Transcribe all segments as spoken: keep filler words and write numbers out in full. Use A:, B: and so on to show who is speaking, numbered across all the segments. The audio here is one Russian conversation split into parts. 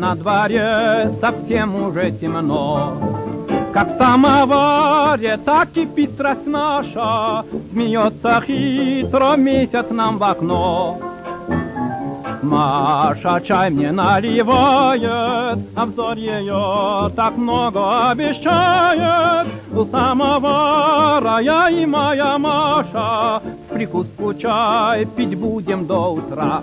A: на дворе совсем уже темно. Как в самоваре, так кипит страсть наша, смеется хитро месяц нам в окно. Маша чай мне наливает, а взор ее так много обещает. У самовара я и моя Маша в прикуску чай пить будем до утра.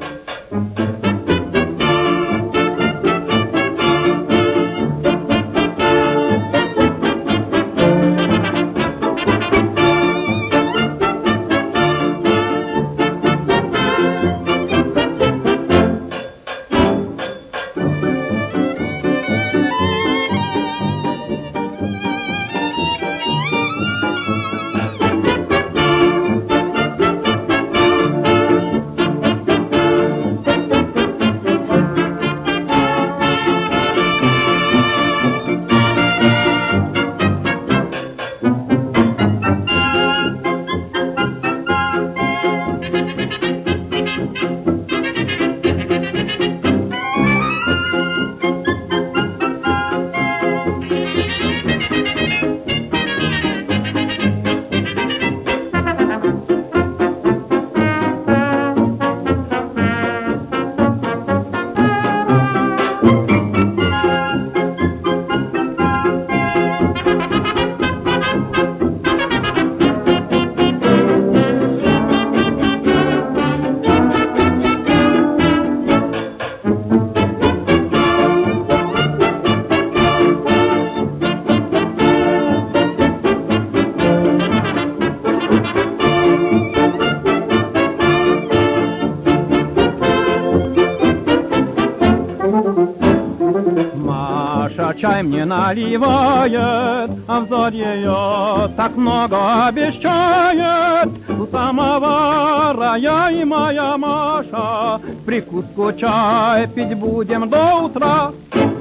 A: Маша чай мне наливает, а взор ее так много обещает. У самовара я и моя Маша в прикуску чай пить будем до утра.